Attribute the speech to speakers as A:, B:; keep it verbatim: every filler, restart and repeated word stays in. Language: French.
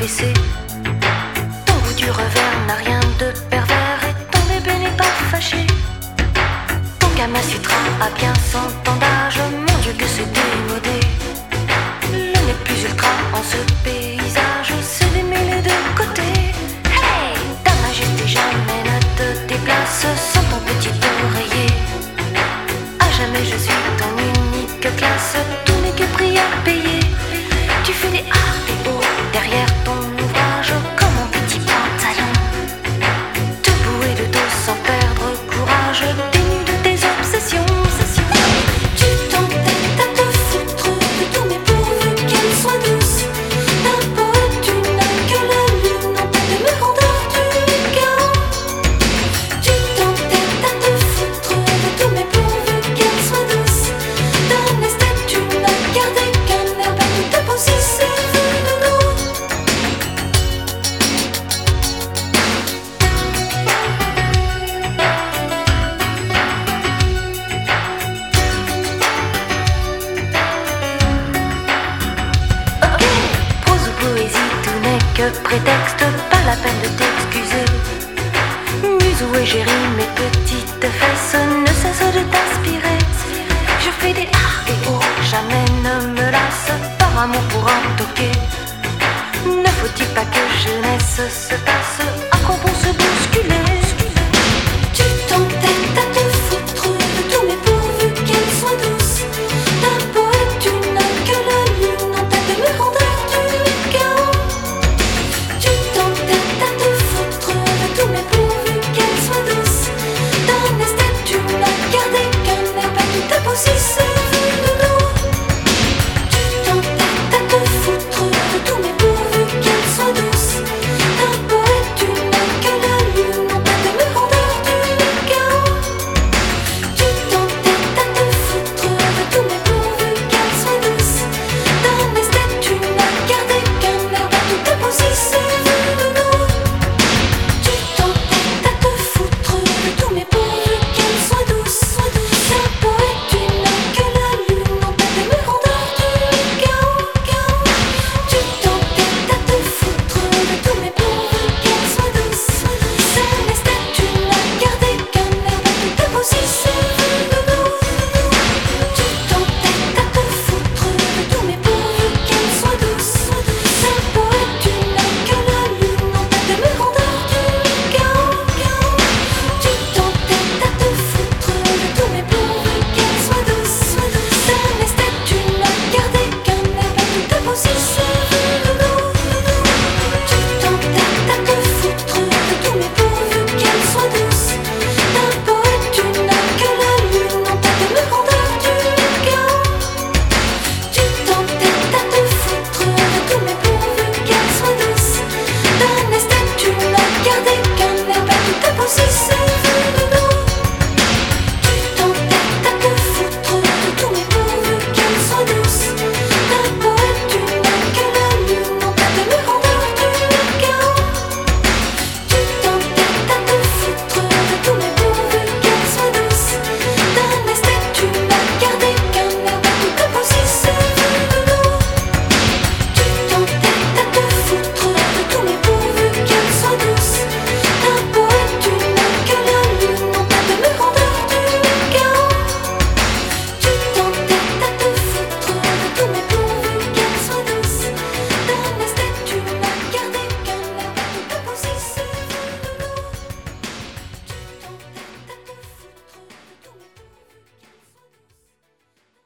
A: baissé. Ton goût du revers n'a rien de pervers et ton bébé n'est pas fâché. Ton Kama Sutra a bien cent ans d'âge, mon Dieu que c'est démodé. Le n'est plus ultra en ce paysage, c'est démêlé de côté. Hey, ta majesté jamais ne te déplace sans ton petit oreiller. À jamais je suis ton unique classe, tout n'est que prix à payer. Tu fais des A et O derrière ton ouvrage comme un petit pantalon. Debout et de dos sans perdre courage, dénu de tes obsessions, obsessions. Tu t'entêtes à te foutre de tout mais pourvu qu'elle soit douce. D'un poète tu n'as que la lune en tête de mes rondeurs du chaos. Tu t'entêtes à te foutre de tout mais pourvu qu'elle soit douce. D'un esthète tu n'as gardé qu'un air bête de ta peau si c'est vu de nous. Ok, prose ou poésie, tout n'est que prétexte, pas la peine de t'excuser. Muse ou égérie, mes petites fesses ne cessent de t'inspirer. Je fais des A et O, jamais ne me lasse, par amour pour un toqué. Ne faut-il pas que jeunesse se passe, à quoi bon se bousculer? Tu t'entêtes à te foutre de tout mais pourvu qu'elle soit douce. D'un poète tu n'as que la lune en tête de mes rondeurs du chaos. Tu t'entêtes à te foutre de tout mais pourvu qu'elle soit douce. D'un esthète tu n'as gardé qu'un air bête de ta peau si c'est